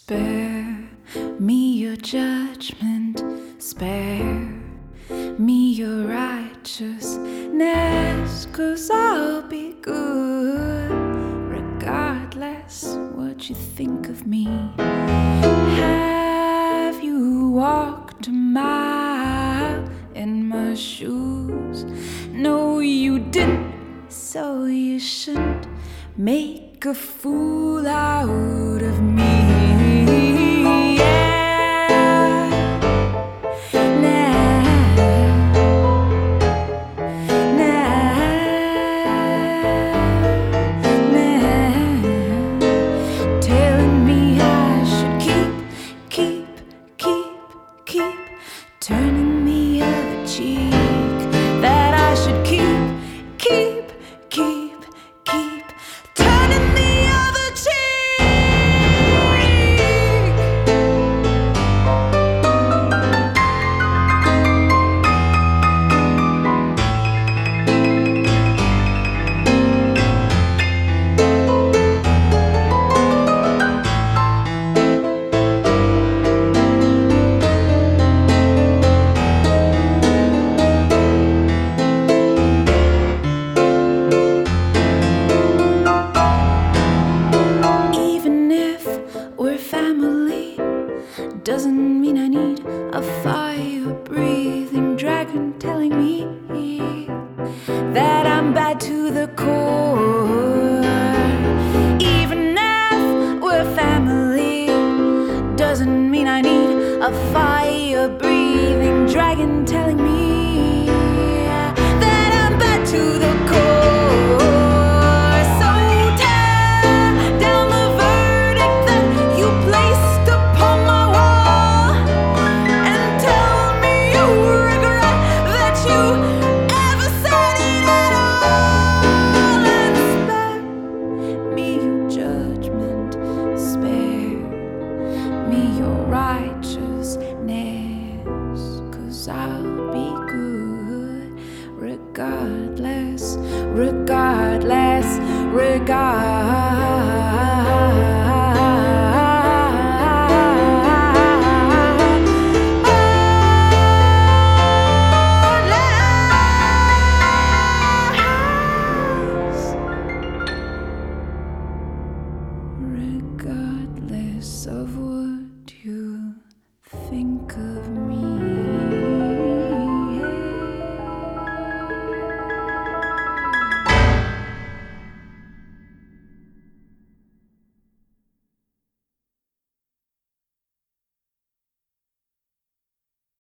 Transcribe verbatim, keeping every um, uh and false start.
Spare me your judgment, spare me your righteousness, 'cause I'll be good regardless what you think of me. Have you walked a mile in my shoes? No, you didn't, so you shouldn't make a fool out of me. Turning the other cheek, that I should keep, keep, keep, keep turning the other doesn't mean I need a fire-breathing dragon telling me that I'm bad to the core. Even if we're family, doesn't mean I need a fire-breathing dragon telling me that I'm bad to the core. Righteousness, 'cause I'll be good regardless, regardless, regardless, regardless of what you think of me.